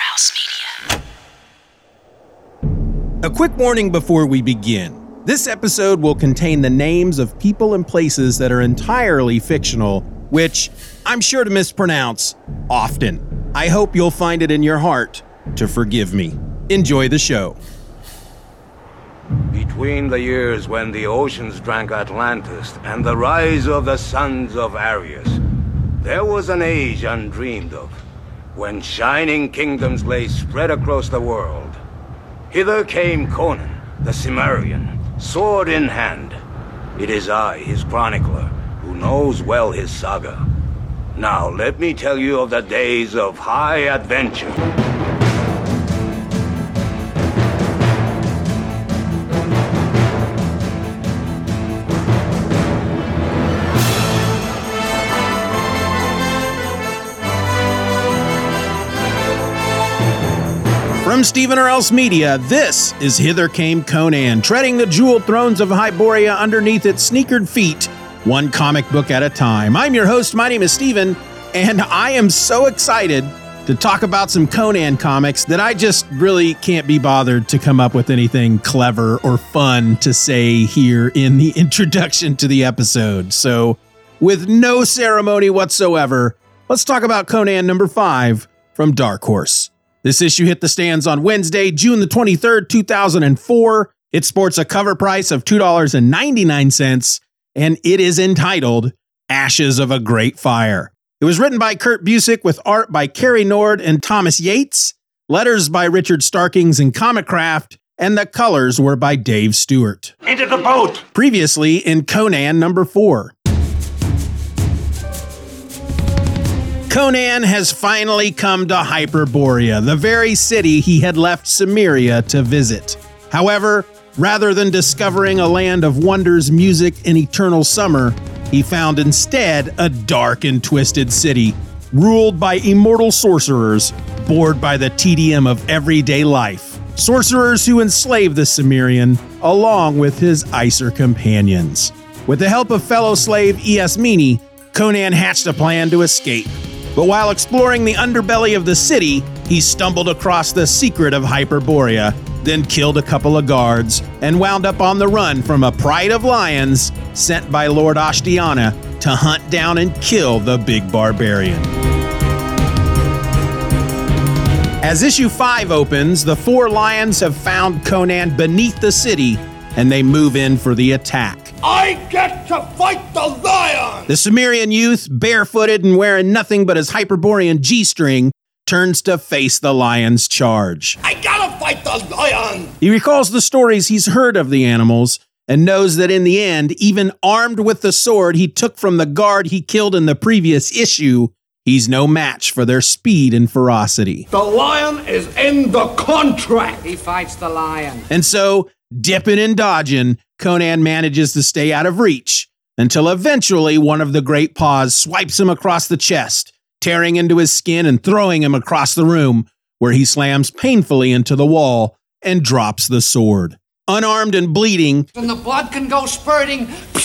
House Media. A quick warning before we begin. This episode will contain the names of people and places that are entirely fictional, which I'm sure to mispronounce often. I hope you'll find it in your heart to forgive me. Enjoy the show. Between the years when the oceans drank Atlantis and the rise of the sons of Arius, there was an age undreamed of, when shining kingdoms lay spread across the world. Hither came Conan, the Cimmerian, sword in hand. It is I, his chronicler, who knows well his saga. Now let me tell you of the days of high adventure. From Stephen or Else Media, this is Hither Came Conan, treading the jeweled thrones of Hyboria underneath its sneakered feet, one comic book at a time. I'm your host, my name is Stephen, and I am so excited to talk about some Conan comics that I just really can't be bothered to come up with anything clever or fun to say here in the introduction to the episode. So, with no ceremony whatsoever, let's talk about Conan number 5 from Dark Horse. This issue hit the stands on Wednesday, June the 23rd, 2004. It sports a cover price of $2.99, and it is entitled Ashes of a Great Fire. It was written by Kurt Busiek with art by Cary Nord and Thomas Yates, letters by Richard Starkings and Comicraft, and the colors were by Dave Stewart. Into the boat! Previously in Conan number 4. Conan has finally come to Hyperborea, the very city he had left Cimmeria to visit. However, rather than discovering a land of wonders, music, and eternal summer, he found instead a dark and twisted city, ruled by immortal sorcerers, bored by the tedium of everyday life. Sorcerers who enslave the Cimmerian, along with his Icer companions. With the help of fellow slave Iasmini, Conan hatched a plan to escape. But while exploring the underbelly of the city, he stumbled across the secret of Hyperborea, then killed a couple of guards, and wound up on the run from a pride of lions sent by Lord Ashtiana to hunt down and kill the big barbarian. As issue 5 opens, the 4 lions have found Conan beneath the city, and they move in for the attack. I get to fight the lion! The Cimmerian youth, barefooted and wearing nothing but his Hyperborean G-string, turns to face the lion's charge. I gotta fight the lion! He recalls the stories he's heard of the animals and knows that in the end, even armed with the sword he took from the guard he killed in the previous issue, he's no match for their speed and ferocity. The lion is in the contract! He fights the lion. And so, dipping and dodging, Conan manages to stay out of reach until eventually one of the great paws swipes him across the chest, tearing into his skin and throwing him across the room, where he slams painfully into the wall and drops the sword. Unarmed and bleeding, And the blood can go spurting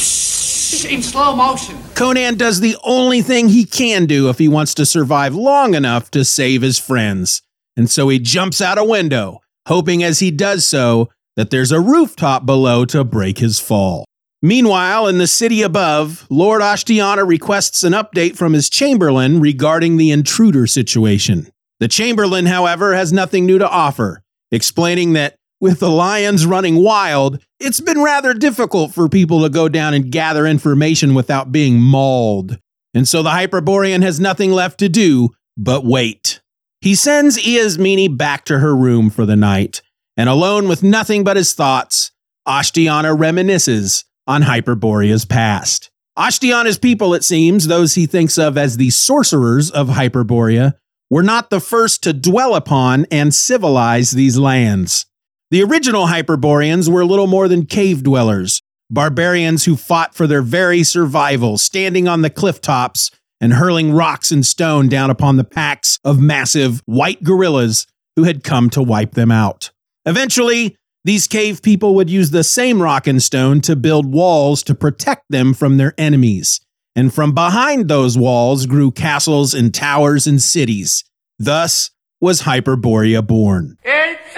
in slow motion. Conan does the only thing he can do if he wants to survive long enough to save his friends. And so he jumps out a window, hoping as he does so that there's a rooftop below to break his fall. Meanwhile, in the city above, Lord Ashtiana requests an update from his Chamberlain regarding the intruder situation. The Chamberlain, however, has nothing new to offer, explaining that with the lions running wild, it's been rather difficult for people to go down and gather information without being mauled. And so the Hyperborean has nothing left to do but wait. He sends Iasmini back to her room for the night, and alone with nothing but his thoughts, Ashtiana reminisces on Hyperborea's past. Ashtiana's people, it seems, those he thinks of as the sorcerers of Hyperborea, were not the first to dwell upon and civilize these lands. The original Hyperboreans were little more than cave dwellers, barbarians who fought for their very survival, standing on the cliff tops and hurling rocks and stone down upon the packs of massive white gorillas who had come to wipe them out. Eventually, these cave people would use the same rock and stone to build walls to protect them from their enemies. And from behind those walls grew castles and towers and cities. Thus, was Hyperborea born. It's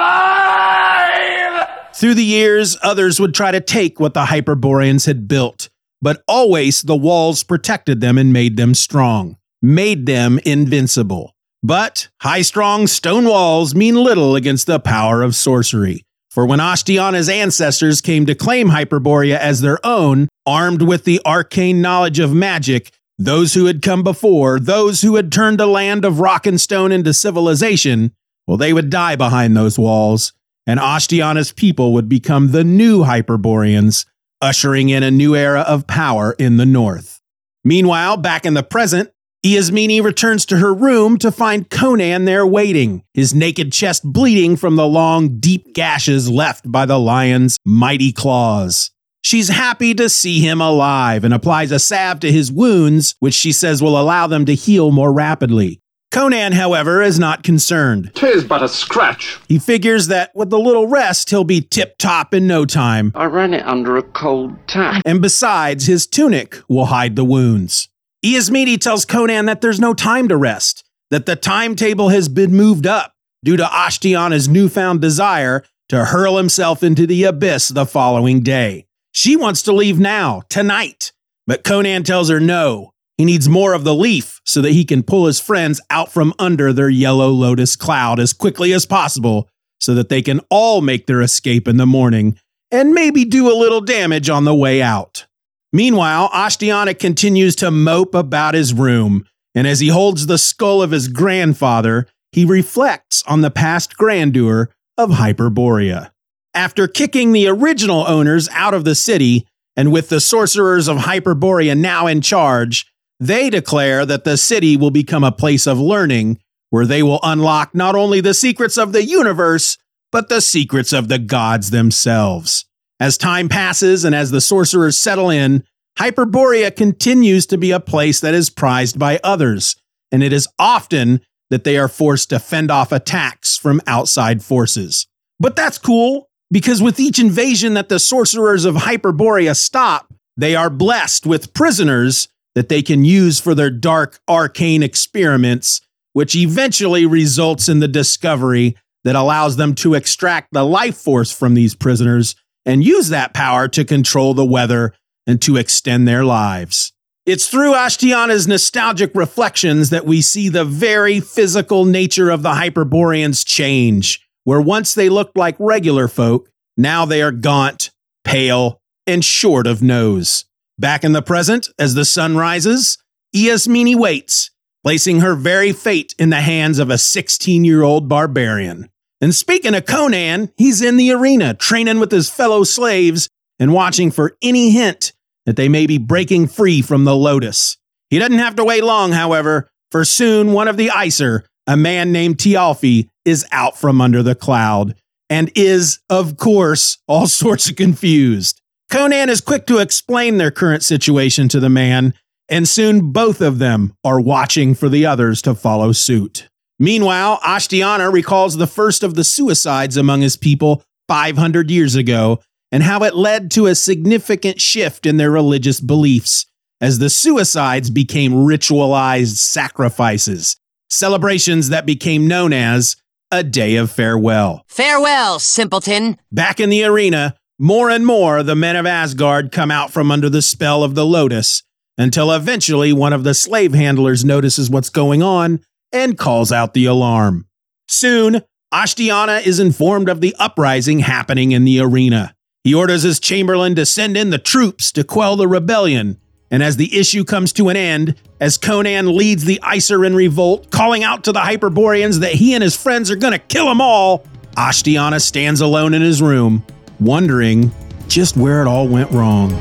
alive! Through the years, others would try to take what the Hyperboreans had built, but always the walls protected them and made them strong, made them invincible. But high-strong stone walls mean little against the power of sorcery. For when Ashtiana's ancestors came to claim Hyperborea as their own, armed with the arcane knowledge of magic, those who had come before, those who had turned a land of rock and stone into civilization, well, they would die behind those walls, and Ashtiana's people would become the new Hyperboreans, ushering in a new era of power in the north. Meanwhile, back in the present, Yasmini returns to her room to find Conan there waiting, his naked chest bleeding from the long, deep gashes left by the lion's mighty claws. She's happy to see him alive and applies a salve to his wounds, which she says will allow them to heal more rapidly. Conan, however, is not concerned. 'Tis but a scratch. He figures that with a little rest, he'll be tip-top in no time. I ran it under a cold tap. And besides, his tunic will hide the wounds. Yasmini tells Conan that there's no time to rest, that the timetable has been moved up due to Ashtiana's newfound desire to hurl himself into the abyss the following day. She wants to leave now, tonight, but Conan tells her no. He needs more of the leaf so that he can pull his friends out from under their yellow lotus cloud as quickly as possible so that they can all make their escape in the morning and maybe do a little damage on the way out. Meanwhile, Ashtiana continues to mope about his room, and as he holds the skull of his grandfather, he reflects on the past grandeur of Hyperborea. After kicking the original owners out of the city, and with the sorcerers of Hyperborea now in charge, they declare that the city will become a place of learning, where they will unlock not only the secrets of the universe, but the secrets of the gods themselves. As time passes and as the sorcerers settle in, Hyperborea continues to be a place that is prized by others, and it is often that they are forced to fend off attacks from outside forces. But that's cool, because with each invasion that the sorcerers of Hyperborea stop, they are blessed with prisoners that they can use for their dark, arcane experiments, which eventually results in the discovery that allows them to extract the life force from these prisoners and use that power to control the weather and to extend their lives. It's through Ashtiana's nostalgic reflections that we see the very physical nature of the Hyperboreans change, where once they looked like regular folk, now they are gaunt, pale, and short of nose. Back in the present, as the sun rises, Yasmini waits, placing her very fate in the hands of a 16-year-old barbarian. And speaking of Conan, he's in the arena, training with his fellow slaves and watching for any hint that they may be breaking free from the Lotus. He doesn't have to wait long, however, for soon one of the Aesir, a man named Thialfi, is out from under the cloud and is, of course, all sorts of confused. Conan is quick to explain their current situation to the man, and soon both of them are watching for the others to follow suit. Meanwhile, Ashtiana recalls the first of the suicides among his people 500 years ago and how it led to a significant shift in their religious beliefs as the suicides became ritualized sacrifices, celebrations that became known as a day of farewell. Farewell, simpleton. Back in the arena, more and more the men of Asgard come out from under the spell of the Lotus until eventually one of the slave handlers notices what's going on and calls out the alarm. Soon, Ashtiana is informed of the uprising happening in the arena. He orders his chamberlain to send in the troops to quell the rebellion, and as the issue comes to an end, as Conan leads the Aesir in revolt, calling out to the Hyperboreans that he and his friends are gonna kill them all, Ashtiana stands alone in his room, wondering just where it all went wrong.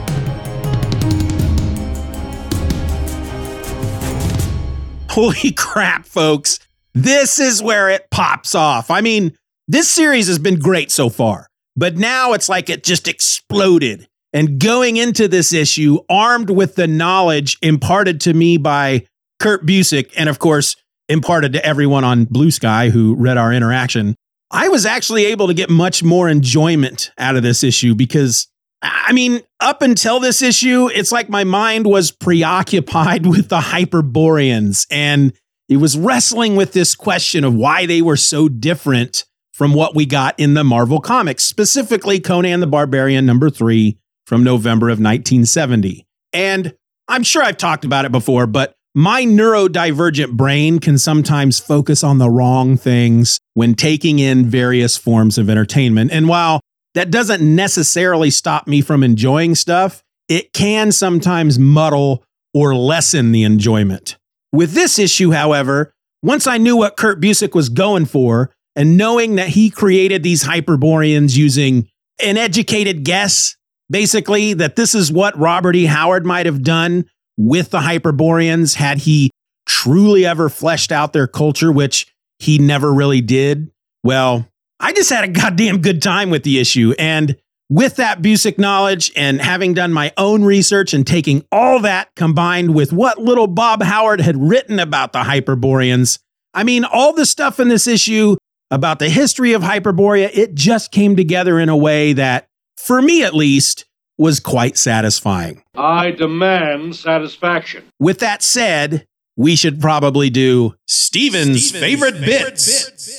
Holy crap, folks. This is where it pops off. I mean, this series has been great so far, but now it's like it just exploded. And going into this issue, armed with the knowledge imparted to me by Kurt Busiek, and of course, imparted to everyone on Blue Sky who read our interaction, I was actually able to get much more enjoyment out of this issue because, I mean, up until this issue, it's like my mind was preoccupied with the Hyperboreans. And He was wrestling with this question of why they were so different from what we got in the Marvel comics, specifically Conan the Barbarian #3 from November of 1970. And I'm sure I've talked about it before, but my neurodivergent brain can sometimes focus on the wrong things when taking in various forms of entertainment. And while that doesn't necessarily stop me from enjoying stuff, it can sometimes muddle or lessen the enjoyment. With this issue, however, once I knew what Kurt Busiek was going for, and knowing that he created these Hyperboreans using an educated guess, basically, that this is what Robert E. Howard might have done with the Hyperboreans had he truly ever fleshed out their culture, which he never really did. Well, I just had a goddamn good time with the issue. And with that Busiek knowledge and having done my own research and taking all that combined with what little Bob Howard had written about the Hyperboreans, I mean, all the stuff in this issue about the history of Hyperborea, it just came together in a way that, for me at least, was quite satisfying. I demand satisfaction. With that said, we should probably do Steven's favorite bits.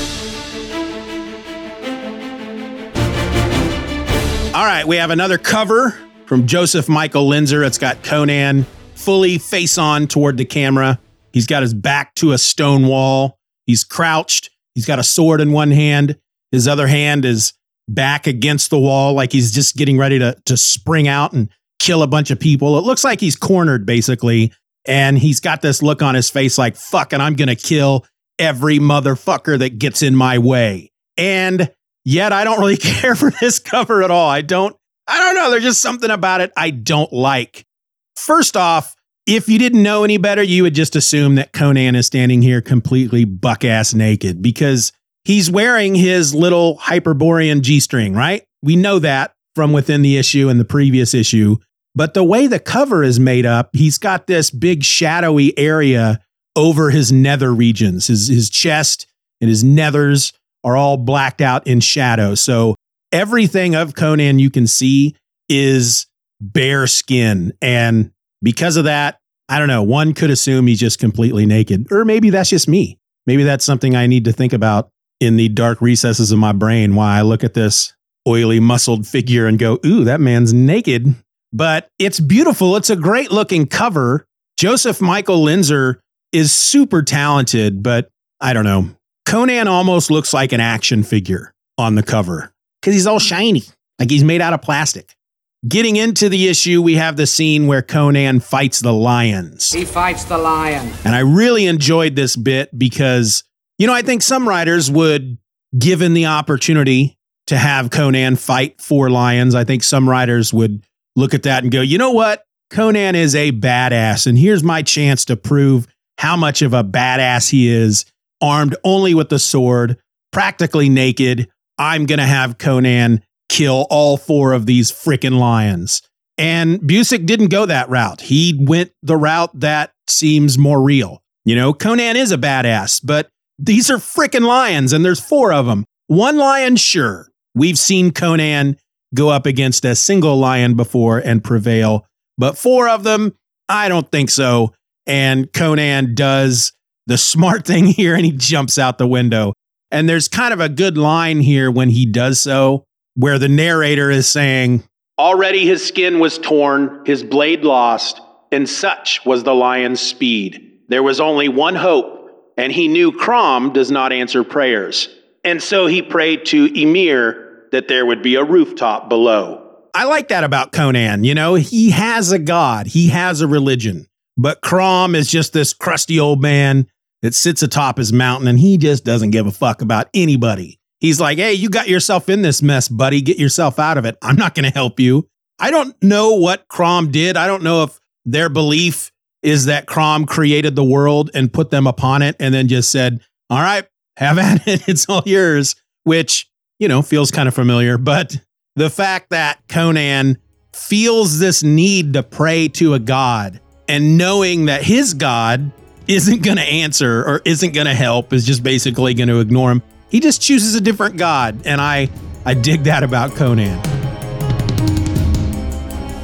All right, we have another cover from Joseph Michael Linzer. It's got Conan fully face on toward the camera. He's got his back to a stone wall. He's crouched. He's got a sword in one hand. His other hand is back against the wall like he's just getting ready to spring out and kill a bunch of people. It looks like he's cornered, basically. And he's got this look on his face like, fuck, and I'm going to kill every motherfucker that gets in my way. And yet I don't really care for this cover at all. I don't know. There's just something about it I don't like. First off, if you didn't know any better, you would just assume that Conan is standing here completely buck-ass naked because he's wearing his little Hyperborean G-string, right? We know that from within the issue and the previous issue. But the way the cover is made up, he's got this big shadowy area over his nether regions. His chest and his nethers are all blacked out in shadow. So everything of Conan you can see is bare skin. And because of that, I don't know, one could assume he's just completely naked. Or maybe that's just me. Maybe that's something I need to think about in the dark recesses of my brain, why I look at this oily, muscled figure and go, ooh, that man's naked. But it's beautiful. It's a great looking cover. Joseph Michael Linzer is super talented, but I don't know. Conan almost looks like an action figure on the cover because he's all shiny, like he's made out of plastic. Getting into the issue, we have the scene where Conan fights the lions. He fights the lion. And I really enjoyed this bit because, I think some writers would, given the opportunity to have Conan fight 4 lions, I think some writers would look at that and go, you know what? Conan is a badass, and here's my chance to prove how much of a badass he is, armed only with the sword, practically naked. I'm going to have Conan kill all 4 of these freaking lions. And Busiek didn't go that route. He went the route that seems more real. Conan is a badass, but these are freaking lions, and there's 4 of them. One lion, sure. We've seen Conan go up against a single lion before and prevail, but 4 of them, I don't think so. And Conan does the smart thing here, and he jumps out the window. And there's kind of a good line here when he does so, where the narrator is saying, already his skin was torn, his blade lost, and such was the lion's speed. There was only one hope, and he knew Crom does not answer prayers. And so he prayed to Ymir that there would be a rooftop below. I like that about Conan. He has a god, he has a religion, but Crom is just this crusty old man that sits atop his mountain, and he just doesn't give a fuck about anybody. He's like, hey, you got yourself in this mess, buddy. Get yourself out of it. I'm not going to help you. I don't know what Crom did. I don't know if their belief is that Crom created the world and put them upon it and then just said, all right, have at it. It's all yours, which, feels kind of familiar. But the fact that Conan feels this need to pray to a god and knowing that his god isn't going to answer or isn't going to help, is just basically going to ignore him. He just chooses a different god, and I dig that about Conan.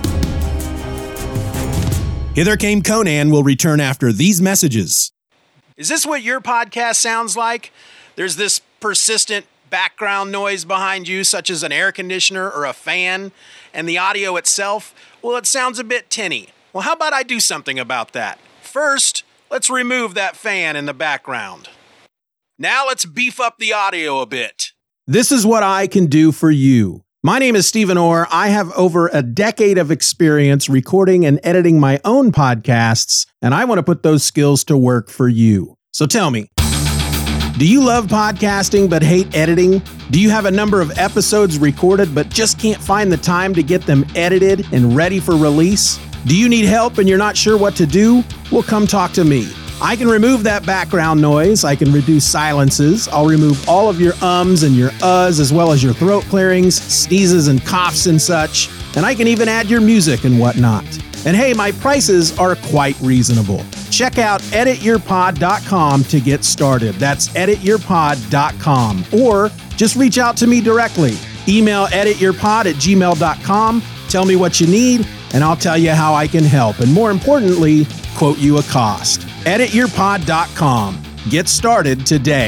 Hither Came Conan will return after these messages. Is this what your podcast sounds like? There's this persistent background noise behind you, such as an air conditioner or a fan, and the audio itself, well, it sounds a bit tinny. Well, how about I do something about that? First, let's remove that fan in the background. Now let's beef up the audio a bit. This is what I can do for you. My name is Stephen Orr. I have over a decade of experience recording and editing my own podcasts, and I want to put those skills to work for you. So tell me, do you love podcasting but hate editing? Do you have a number of episodes recorded but just can't find the time to get them edited and ready for release? Do you need help and you're not sure what to do? Well, come talk to me. I can remove that background noise. I can reduce silences. I'll remove all of your ums and your uhs, as well as your throat clearings, sneezes and coughs and such. And I can even add your music and whatnot. And hey, my prices are quite reasonable. Check out edityourpod.com to get started. That's edityourpod.com. Or just reach out to me directly. Email edityourpod@gmail.com. Tell me what you need, and I'll tell you how I can help. And more importantly, quote you a cost. edityourpod.com. Get started today.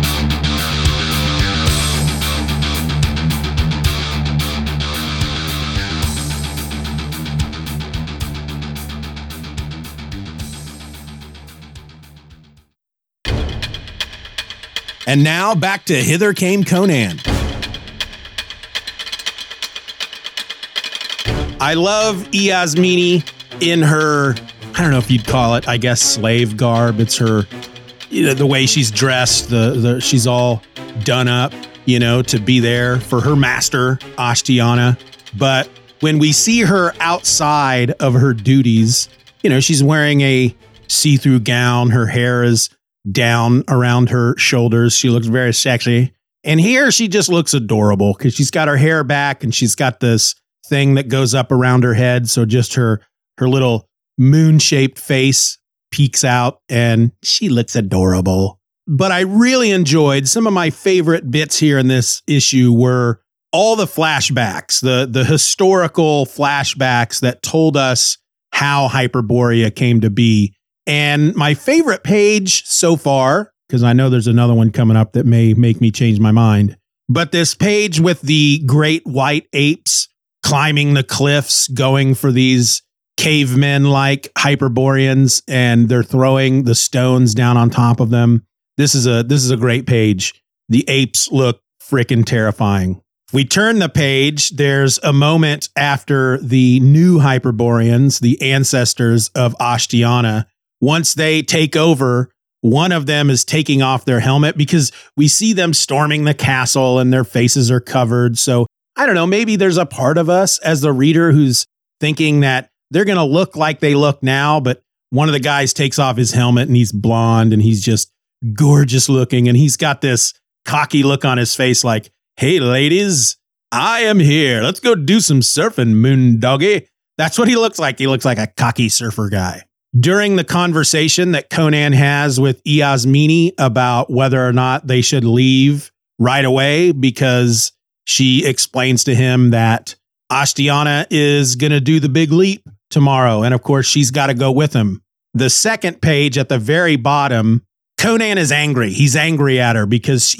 And now back to Hither Came Conan. I love Yasmini in her, I don't know if you'd call it, I guess, slave garb. It's her, the way she's dressed, she's all done up, to be there for her master, Ashtiana. But when we see her outside of her duties, she's wearing a see-through gown. Her hair is down around her shoulders. She looks very sexy. And here she just looks adorable because she's got her hair back and she's got this thing that goes up around her head. So just her little moon-shaped face peeks out and she looks adorable. But I really enjoyed some of my favorite bits here in this issue were all the flashbacks, the historical flashbacks that told us how Hyperborea came to be. And my favorite page so far, because I know there's another one coming up that may make me change my mind, but this page with the great white apes climbing the cliffs, going for these cavemen-like Hyperboreans, and they're throwing the stones down on top of them. This is a great page. The apes look freaking terrifying. If we turn the page, there's a moment after the new Hyperboreans, the ancestors of Ashtiana. Once they take over, one of them is taking off their helmet because we see them storming the castle and their faces are covered. So I don't know, maybe there's a part of us as the reader who's thinking that they're going to look like they look now, but one of the guys takes off his helmet and he's blonde and he's just gorgeous looking. And he's got this cocky look on his face like, hey, ladies, I am here. Let's go do some surfing, moon doggy. That's what he looks like. He looks like a cocky surfer guy. During the conversation that Conan has with Yasmini about whether or not they should leave right away, because she explains to him that Ashtiana is going to do the big leap tomorrow. And of course, she's got to go with him. The second page at the very bottom, Conan is angry. He's angry at her because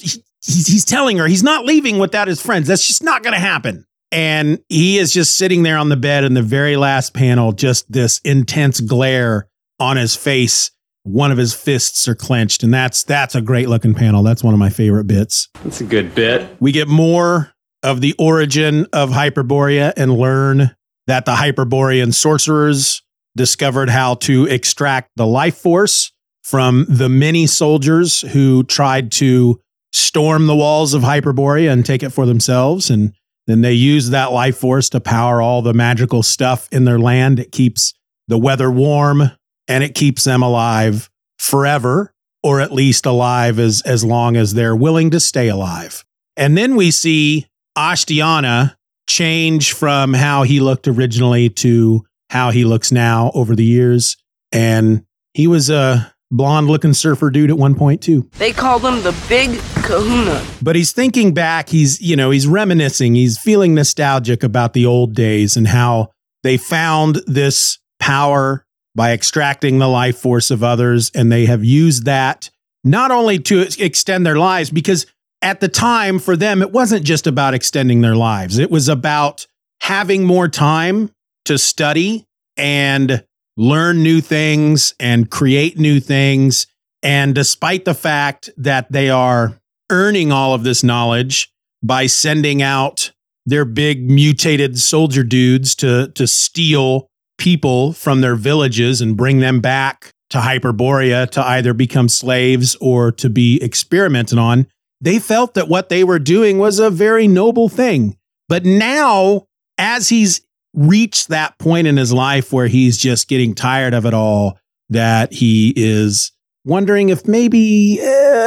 he's telling her he's not leaving without his friends. That's just not going to happen. And he is just sitting there on the bed in the very last panel, just this intense glare on his face. One of his fists are clenched, and that's a great looking panel. That's one of my favorite bits. That's a good bit. We get more of the origin of Hyperborea and learn that the Hyperborean sorcerers discovered how to extract the life force from the many soldiers who tried to storm the walls of Hyperborea and take it for themselves. And then they use that life force to power all the magical stuff in their land. It keeps the weather warm and it keeps them alive forever, or at least alive as long as they're willing to stay alive. And then we see Ashtiana change from how he looked originally to how he looks now over the years. And he was a blonde-looking surfer dude at one point, too. They called him the Big Kahuna. But he's thinking back. He's reminiscing. He's feeling nostalgic about the old days and how they found this power by extracting the life force of others. And they have used that not only to extend their lives, because at the time for them, it wasn't just about extending their lives. It was about having more time to study and learn new things and create new things. And despite the fact that they are earning all of this knowledge by sending out their big mutated soldier dudes to steal people from their villages and bring them back to Hyperborea to either become slaves or to be experimented on, they felt that what they were doing was a very noble thing. But now, as he's reached that point in his life where he's just getting tired of it all, that he is wondering if maybe,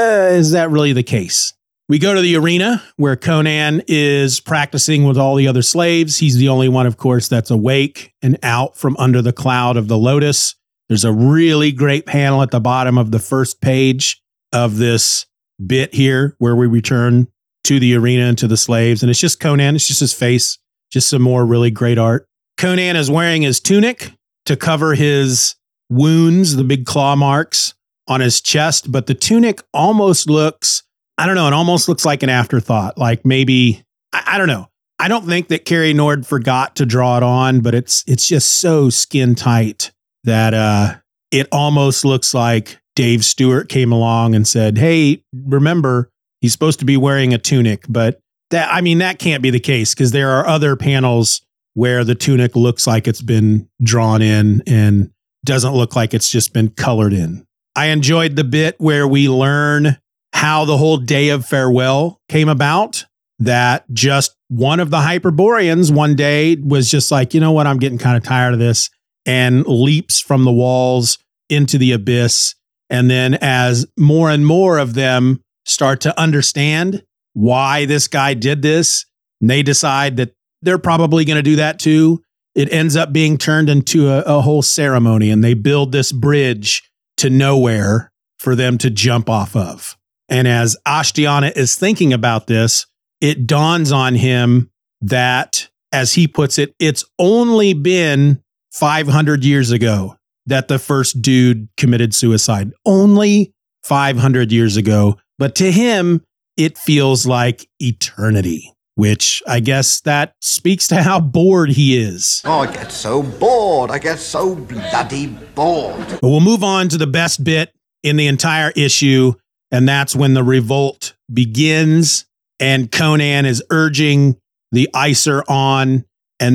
is that really the case? We go to the arena where Conan is practicing with all the other slaves. He's the only one, of course, that's awake and out from under the cloud of the lotus. There's a really great panel at the bottom of the first page of this bit here where we return to the arena and to the slaves. And it's just Conan. It's just his face, just some more really great art. Conan is wearing his tunic to cover his wounds, the big claw marks on his chest. But the tunic almost looks, I don't know, it almost looks like an afterthought. Like maybe, I don't know. I don't think that Cary Nord forgot to draw it on, but it's just so skin tight that it almost looks like Dave Stewart came along and said, hey, remember, he's supposed to be wearing a tunic. But that can't be the case, because there are other panels where the tunic looks like it's been drawn in and doesn't look like it's just been colored in. I enjoyed the bit where we learn how the whole Day of Farewell came about, that just one of the Hyperboreans one day was just like, you know what, I'm getting kind of tired of this, and leaps from the walls into the abyss. And then as more and more of them start to understand why this guy did this, and they decide that they're probably going to do that too, it ends up being turned into a whole ceremony, and they build this bridge to nowhere for them to jump off of. And as Ashtiana is thinking about this, it dawns on him that, as he puts it, it's only been 500 years ago that the first dude committed suicide. Only 500 years ago. But to him, it feels like eternity, which I guess that speaks to how bored he is. Oh, I get so bored. I get so bloody bored. But we'll move on to the best bit in the entire issue, and that's when the revolt begins and Conan is urging the Aesir on, and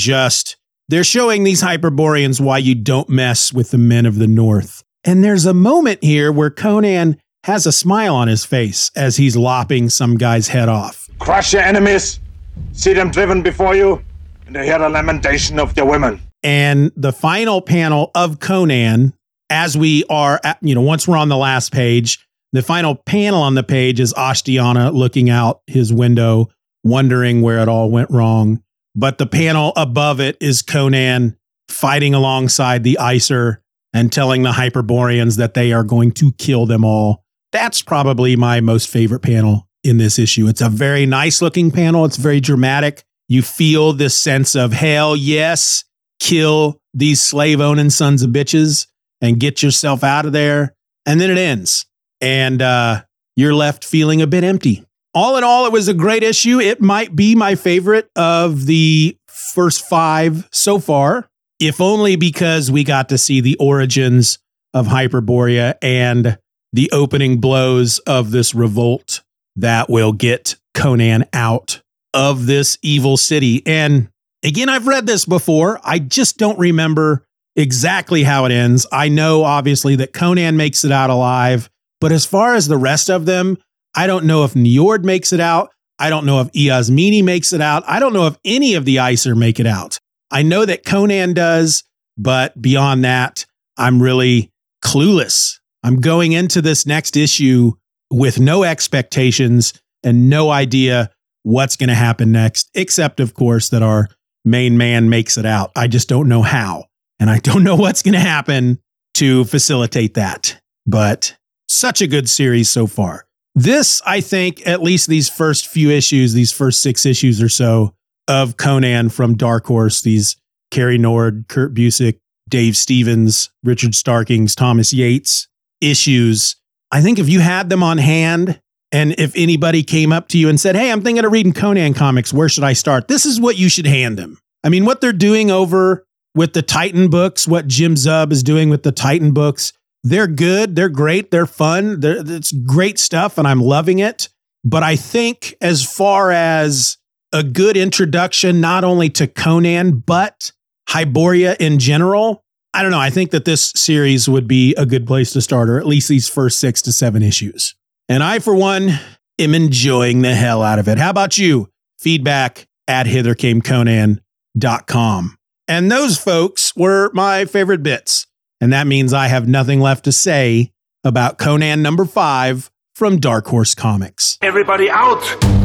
they're showing these Hyperboreans why you don't mess with the men of the North. And there's a moment here where Conan has a smile on his face as he's lopping some guy's head off. Crush your enemies, see them driven before you, and hear the lamentation of their women. And the final panel of Conan, as we are, once we're on the last page, the final panel on the page is Ashtiana looking out his window, wondering where it all went wrong. But the panel above it is Conan fighting alongside the Aesir and telling the Hyperboreans that they are going to kill them all. That's probably my most favorite panel in this issue. It's a very nice looking panel. It's very dramatic. You feel this sense of, hell yes, kill these slave owning sons of bitches and get yourself out of there. And then it ends. And you're left feeling a bit empty. All in all, it was a great issue. It might be my favorite of the first 5 so far, if only because we got to see the origins of Hyperborea and the opening blows of this revolt that will get Conan out of this evil city. And again, I've read this before. I just don't remember exactly how it ends. I know, obviously, that Conan makes it out alive. But as far as the rest of them, I don't know if Njord makes it out. I don't know if Yasmini makes it out. I don't know if any of the Aesir make it out. I know that Conan does, but beyond that, I'm really clueless. I'm going into this next issue with no expectations and no idea what's going to happen next, except, of course, that our main man makes it out. I just don't know how, and I don't know what's going to happen to facilitate that. But such a good series so far. This, I think, at least these first few issues, these first 6 issues or so of Conan from Dark Horse, these Cary Nord, Kurt Busiek, Dave Stevens, Richard Starkings, Thomas Yates issues. I think if you had them on hand, and if anybody came up to you and said, hey, I'm thinking of reading Conan comics, where should I start? This is what you should hand them. I mean, what they're doing over with the Titan books, what Jim Zub is doing with the Titan books, they're good, they're great, they're fun, it's great stuff, and I'm loving it. But I think as far as a good introduction, not only to Conan, but Hyboria in general, I don't know. I think that this series would be a good place to start, or at least these first 6 to 7 issues. And I, for one, am enjoying the hell out of it. How about you? Feedback at hithercameconan.com. And those folks were my favorite bits. And that means I have nothing left to say about Conan number 5 from Dark Horse Comics. Everybody out!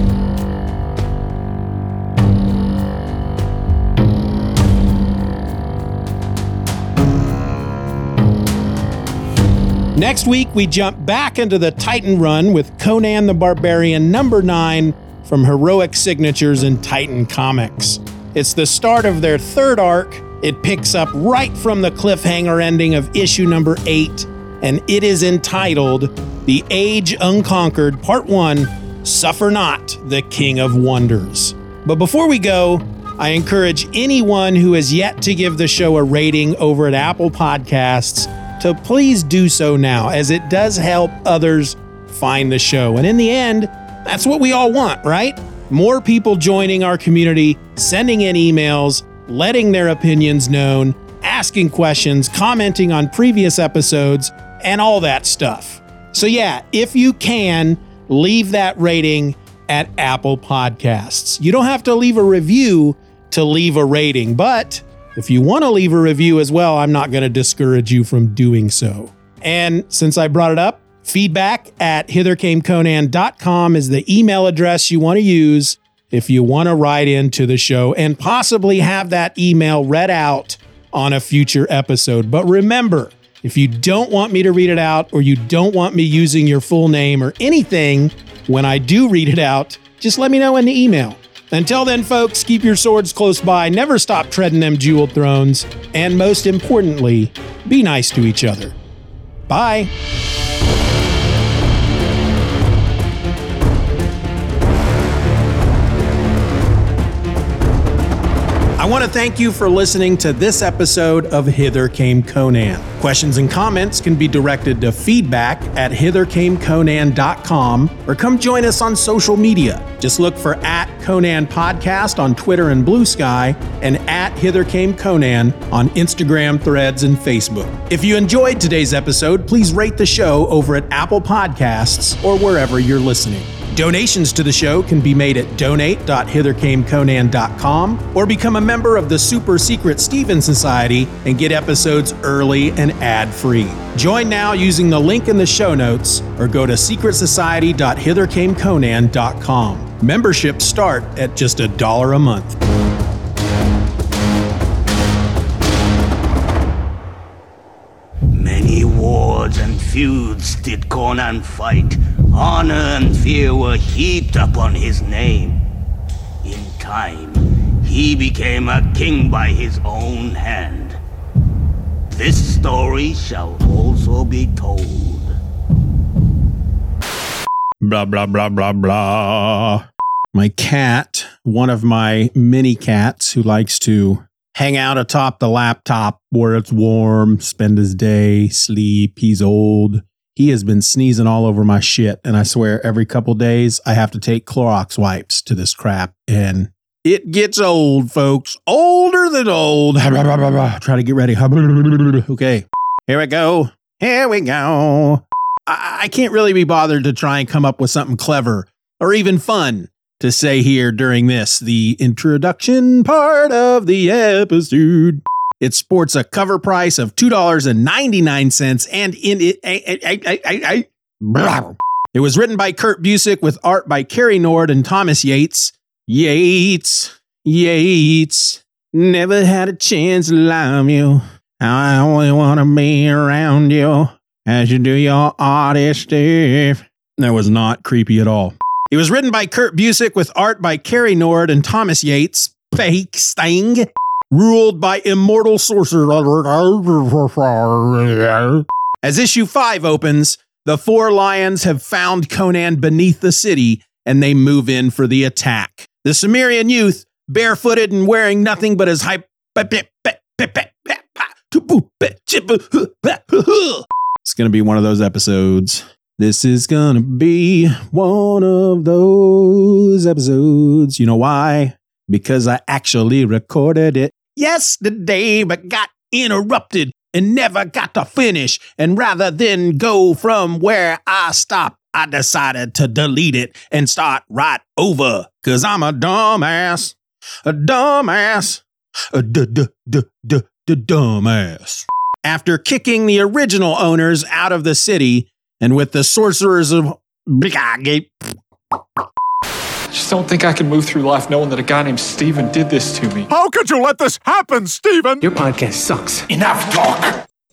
Next week, we jump back into the Titan run with Conan the Barbarian number 9 from Heroic Signatures in Titan Comics. It's the start of their 3rd arc. It picks up right from the cliffhanger ending of issue number 8, and it is entitled The Age Unconquered, Part 1, Suffer Not, the King of Wonders. But before we go, I encourage anyone who has yet to give the show a rating over at Apple Podcasts to please do so now, as it does help others find the show. And in the end, that's what we all want, right? More people joining our community, sending in emails, letting their opinions known, asking questions, commenting on previous episodes, and all that stuff. So yeah, if you can, leave that rating at Apple Podcasts. You don't have to leave a review to leave a rating, but if you want to leave a review as well, I'm not going to discourage you from doing so. And since I brought it up, feedback at hithercameconan.com is the email address you want to use if you want to write into the show and possibly have that email read out on a future episode. But remember, if you don't want me to read it out, or you don't want me using your full name or anything when I do read it out, just let me know in the email. Until then, folks, keep your swords close by, never stop treading them jeweled thrones, and most importantly, be nice to each other. Bye. I want to thank you for listening to this episode of Hither Came Conan. Questions and comments can be directed to feedback at hithercameconan.com, or come join us on social media. Just look for @Conan Podcast on Twitter and Blue Sky, and @HitherCameConan on Instagram, Threads, and Facebook. If you enjoyed today's episode, please rate the show over at Apple Podcasts or wherever you're listening. Donations to the show can be made at donate.hithercameconan.com, or become a member of the super secret Steven Society and get episodes early and ad-free. Join now using the link in the show notes, or go to secretsociety.hithercameconan.com. Memberships start at just $1 a month. Many wars and feuds did Conan fight. Honor and fear were heaped upon his name. In time, he became a king by his own hand. This story shall also be told. Blah, blah, blah, blah, blah. My cat, one of my mini cats who likes to hang out atop the laptop where it's warm, spend his day, sleep. He's old. He has been sneezing all over my shit. And I swear every couple days I have to take Clorox wipes to this crap. And it gets old, folks. Older than old. Try to get ready. Okay, here we go. Here we go. I can't really be bothered to try and come up with something clever or even fun to say here during this, the introduction part of the episode. It sports a cover price of $2.99, and in it, it was written by Kurt Busiek with art by Kerry Nord and Thomas Yates. Yates, never had a chance to love you. I only want to be around you as you do your artist stuff. That was not creepy at all. It was written by Kurt Busiek with art by Kerry Nord and Thomas Yates. Fake sting. ruled by immortal sorcerer. As issue 5 opens, the 4 lions have found Conan beneath the city, and they move in for the attack. The Cimmerian youth, barefooted and wearing nothing but his It's going to be one of those episodes. This is going to be one of those episodes. You know why? Because I actually recorded it yesterday, but got interrupted and never got to finish. And rather than go from where I stopped, I decided to delete it and start right over. Cause I'm a dumbass. A dumbass. A dumbass. After kicking the original owners out of the city, and with the sorcerers of I just don't think I can move through life knowing that a guy named Steven did this to me. How could you let this happen, Steven? Your podcast sucks. Enough talk.